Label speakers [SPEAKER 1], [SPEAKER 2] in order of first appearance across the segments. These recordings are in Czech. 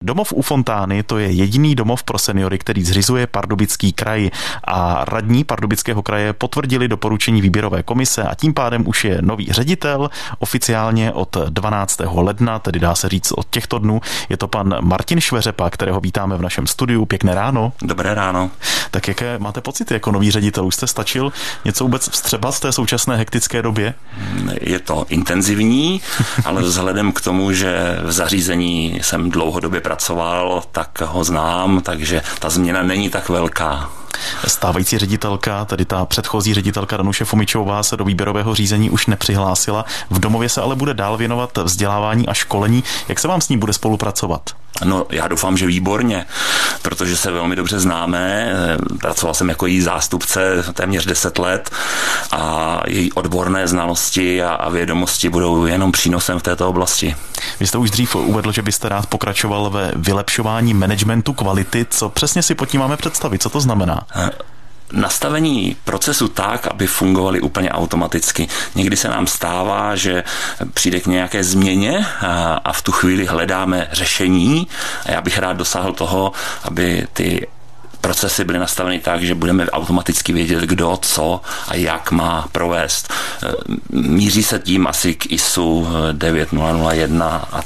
[SPEAKER 1] Domov u Fontány, to je jediný domov pro seniory, který zřizuje Pardubický kraj, a radní Pardubického kraje potvrdili doporučení výběrové komise a tím pádem už je nový ředitel. Oficiálně od 12. ledna, tedy dá se říct od těchto dnů, je to pan Martin Šveřepa, kterého vítáme v našem studiu. Pěkné ráno.
[SPEAKER 2] Dobré ráno.
[SPEAKER 1] Tak jaké máte pocity jako nový ředitel? Už jste stačil něco vůbec vstřebat v té současné hektické době?
[SPEAKER 2] Je to intenzivní, ale vzhledem k tomu, že v zařízení jsem dlouhodobě pracoval, tak ho znám, takže ta změna není tak velká.
[SPEAKER 1] Stávající ředitelka, tedy ta předchozí ředitelka Danuše Fomičová, se do výběrového řízení už nepřihlásila. V domově se ale bude dál věnovat vzdělávání a školení. Jak se vám s ní bude spolupracovat?
[SPEAKER 2] No, já doufám, že výborně, protože se velmi dobře známe. Pracoval jsem jako její zástupce téměř 10 let a její odborné znalosti a vědomosti budou jenom přínosem v této oblasti.
[SPEAKER 1] Vy jste už dřív uvedl, že byste rád pokračoval ve vylepšování managementu kvality. Co přesně si pod tím máme představit? Co to znamená?
[SPEAKER 2] Nastavení procesu tak, aby fungovaly úplně automaticky. Někdy se nám stává, že přijde k nějaké změně a v tu chvíli hledáme řešení a já bych rád dosáhl toho, aby ty procesy byly nastaveny tak, že budeme automaticky vědět, kdo, co a jak má provést. Míří se tím asi k ISU 9001 a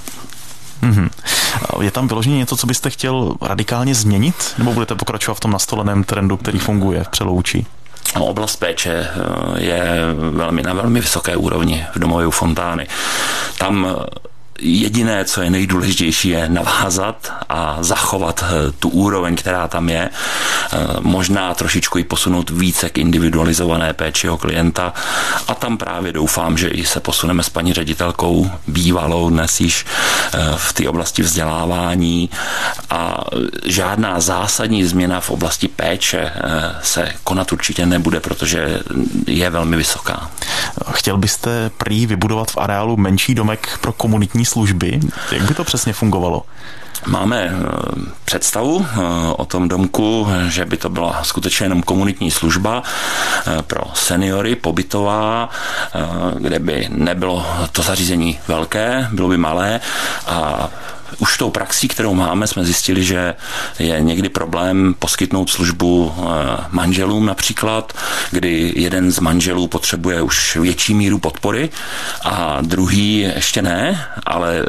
[SPEAKER 1] Je tam vyloženě něco, co byste chtěl radikálně změnit? Nebo budete pokračovat v tom nastoleném trendu, který funguje v Přeloučí?
[SPEAKER 2] Oblast péče je na velmi vysoké úrovni v domově u Fontány. Tam jediné, co je nejdůležitější, je navázat a zachovat tu úroveň, která tam je. Možná trošičku ji posunout více k individualizované péči o klienta a tam právě doufám, že i se posuneme s paní ředitelkou bývalou dnes již v té oblasti vzdělávání a žádná zásadní změna v oblasti péče se konat určitě nebude, protože je velmi vysoká.
[SPEAKER 1] Chtěl byste prý vybudovat v areálu menší domek pro komunitní služby? Jak by to přesně fungovalo?
[SPEAKER 2] Máme představu o tom domku, že by to byla skutečně jenom komunitní služba pro seniory, pobytová, kde by nebylo to zařízení velké, bylo by malé a už tou praxí, kterou máme, jsme zjistili, že je někdy problém poskytnout službu manželům například, kdy jeden z manželů potřebuje už větší míru podpory a druhý ještě ne, ale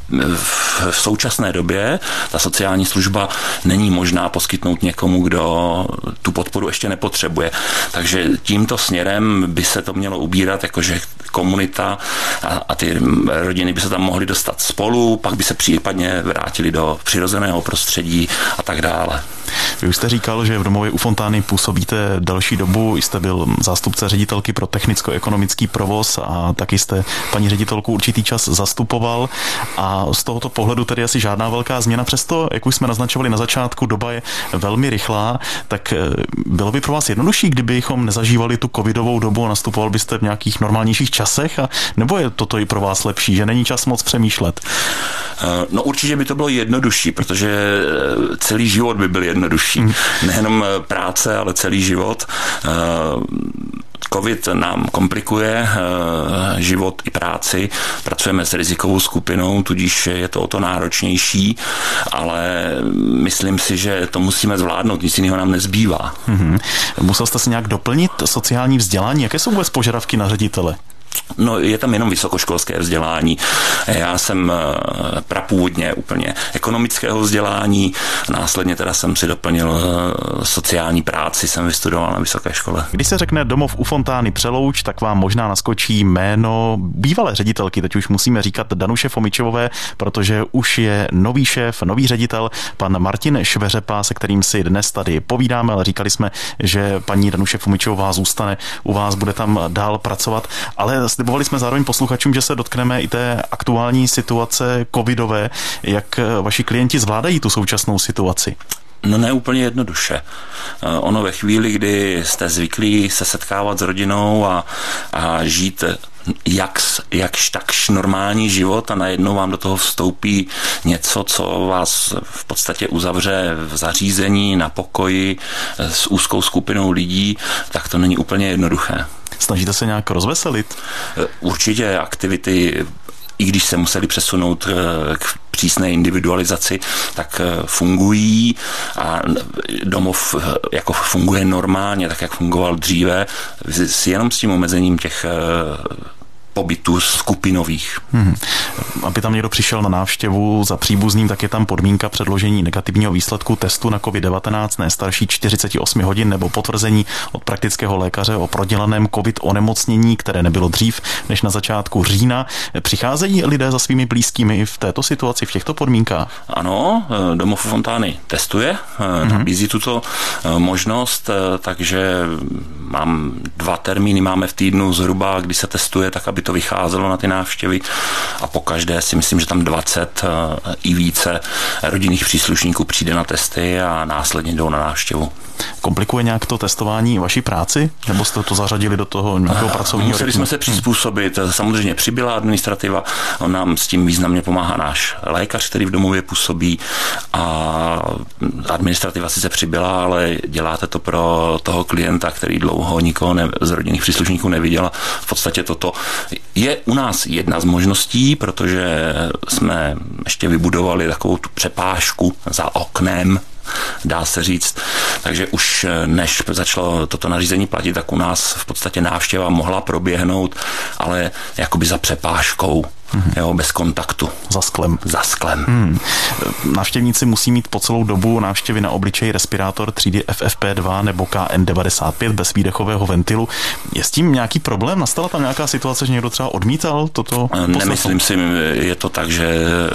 [SPEAKER 2] v současné době ta sociální služba není možná poskytnout někomu, kdo tu podporu ještě nepotřebuje. Takže tímto směrem by se to mělo ubírat, jakože komunita a ty rodiny by se tam mohly dostat spolu, pak by se případně vrátili do přirozeného prostředí a tak dále.
[SPEAKER 1] Vy už jste říkal, že v domově u Fontány působíte další dobu, jste byl zástupce ředitelky pro technicko-ekonomický provoz a taky jste paní ředitelku určitý čas zastupoval a z tohoto pohledu tedy asi žádná velká změna. Přesto, jak už jsme naznačovali na začátku, doba je velmi rychlá, tak bylo by pro vás jednodušší, kdybychom nezažívali tu covidovou dobu a nastupoval byste v nějakých normálnějších časech, nebo je toto i pro vás lepší, že není čas moc přemýšlet?
[SPEAKER 2] No určitě by to bylo jednodušší, protože celý život by byl jednodušší. Nejenom práce, ale celý život. Covid nám komplikuje život i práci. Pracujeme s rizikovou skupinou, tudíž je to o to náročnější, ale myslím si, že to musíme zvládnout, nic jiného nám nezbývá.
[SPEAKER 1] Musel jste si nějak doplnit sociální vzdělání? Jaké jsou vůbec požadavky na ředitele?
[SPEAKER 2] No, je tam jenom vysokoškolské vzdělání. Já jsem prapůvodně úplně ekonomického vzdělání, následně teda jsem si doplnil sociální práci, jsem vystudoval na vysoké škole.
[SPEAKER 1] Když se řekne domov u Fontány Přelouč, tak vám možná naskočí jméno bývalé ředitelky, teď už musíme říkat Danuše Fomičové, protože už je nový šéf, nový ředitel, pan Martin Šveřepa, se kterým si dnes tady povídáme, ale říkali jsme, že paní Danuše Fomičová zůstane u vás, bude tam dál pracovat, ale slibovali jsme zároveň posluchačům, že se dotkneme i té aktuální situace covidové. Jak vaši klienti zvládají tu současnou situaci?
[SPEAKER 2] No ne úplně jednoduše. Ono ve chvíli, kdy jste zvyklí se setkávat s rodinou a žít jakž takž normální život a najednou vám do toho vstoupí něco, co vás v podstatě uzavře v zařízení, na pokoji s úzkou skupinou lidí, tak to není úplně jednoduché.
[SPEAKER 1] Snažíte se nějak rozveselit?
[SPEAKER 2] Určitě aktivity, i když se museli přesunout k přísné individualizaci, tak fungují a domov jako funguje normálně, tak jak fungoval dříve, jenom s tím omezením těch pobytů skupinových.
[SPEAKER 1] Aby tam někdo přišel na návštěvu za příbuzným, tak je tam podmínka předložení negativního výsledku testu na COVID-19 ne starší 48 hodin nebo potvrzení od praktického lékaře o prodělaném COVID onemocnění, které nebylo dřív než na začátku října. Přicházejí lidé za svými blízkými v této situaci, v těchto podmínkách?
[SPEAKER 2] Ano, domov Fontány testuje, nabízí tuto možnost, takže mám 2 termíny, máme v týdnu zhruba, kdy se testuje, tak aby to vycházelo na ty návštěvy a pokaždé si myslím, že tam 20 i více rodinných příslušníků přijde na testy a následně jdou na návštěvu.
[SPEAKER 1] Komplikuje nějak to testování vaší práci? Nebo jste to zařadili do toho nějakého pracovního
[SPEAKER 2] Museli jsme se přizpůsobit. Samozřejmě přibyla administrativa, on nám s tím významně pomáhá náš lékař, který v domově působí a administrativa sice přibyla, ale děláte to pro toho klienta, který dlouho nikoho z rodinných příslušníků neviděl. V podstatě toto je u nás jedna z možností, protože jsme ještě vybudovali takovou tu přepážku za oknem, dá se říct. Takže už než začalo toto nařízení platit, tak u nás v podstatě návštěva mohla proběhnout, ale jakoby za přepážkou. Jo, bez kontaktu.
[SPEAKER 1] Za sklem.
[SPEAKER 2] Za sklem.
[SPEAKER 1] Návštěvníci musí mít po celou dobu návštěvy na obličeji respirátor třídy FFP2 nebo KN95 bez výdechového ventilu. Je s tím nějaký problém? Nastala tam nějaká situace, že někdo třeba odmítal toto?
[SPEAKER 2] Nemyslím si, je to tak, že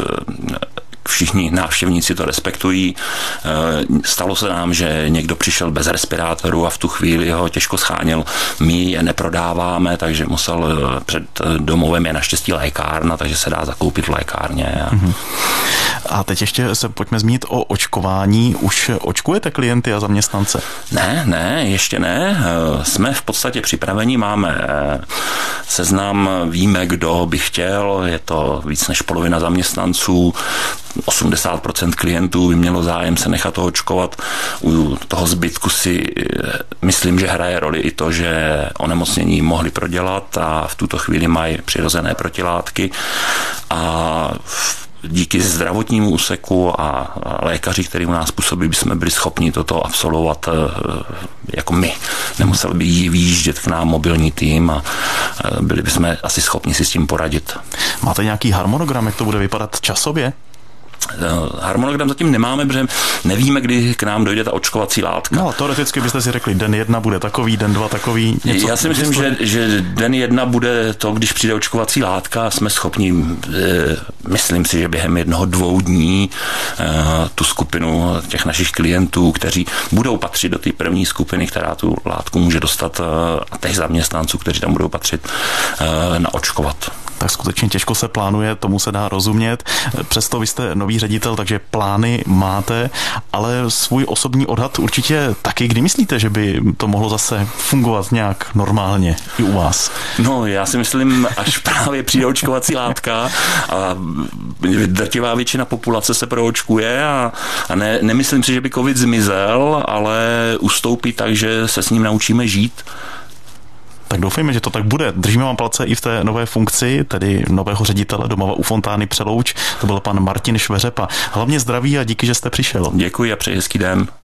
[SPEAKER 2] všichni návštěvníci to respektují. Stalo se nám, že někdo přišel bez respirátoru a v tu chvíli ho těžko scháněl. My je neprodáváme, takže musel před domovem je naštěstí lékárna, takže se dá zakoupit v lékárně.
[SPEAKER 1] A teď ještě se pojďme zmínit o očkování. Už očkujete klienty a zaměstnance?
[SPEAKER 2] Ne, ještě ne. Jsme v podstatě připraveni, máme seznam, víme, kdo by chtěl, je to víc než polovina zaměstnanců, 80% klientů by mělo zájem se nechat očkovat. U toho zbytku si myslím, že hraje roli i to, že onemocnění mohli prodělat a v tuto chvíli mají přirozené protilátky a díky zdravotnímu úseku a lékaři, který u nás působí, bychom byli schopni toto absolvovat jako my. Nemuseli by vyjíždět k nám mobilní tým a byli bychom asi schopni si s tím poradit.
[SPEAKER 1] Máte nějaký harmonogram, jak to bude vypadat časově?
[SPEAKER 2] Harmonogram zatím nemáme, protože nevíme, kdy k nám dojde ta očkovací látka.
[SPEAKER 1] No, teoreticky byste si řekli, den 1 bude takový, den 2 takový. Něco.
[SPEAKER 2] Já si myslím, že den 1 bude to, když přijde očkovací látka, jsme schopni, myslím si, že během 1-2 dní tu skupinu těch našich klientů, kteří budou patřit do té první skupiny, která tu látku může dostat, a těch zaměstnanců, kteří tam budou patřit, naočkovat.
[SPEAKER 1] Tak skutečně těžko se plánuje, tomu se dá rozumět. Přesto vy jste nový ředitel, takže plány máte, ale svůj osobní odhad určitě taky. Kdy myslíte, že by to mohlo zase fungovat nějak normálně i u vás?
[SPEAKER 2] No, já si myslím, až právě přijde očkovací látka a drtivá většina populace se proočkuje a nemyslím si, že by covid zmizel, ale ustoupí tak, že se s ním naučíme žít.
[SPEAKER 1] Tak doufejme, že to tak bude. Držíme vám palce i v té nové funkci, tedy nového ředitele domova u Fontány Přelouč. To byl pan Martin Šveřepa. Hlavně zdraví a díky, že jste přišel.
[SPEAKER 2] Děkuji a přeji hezký den.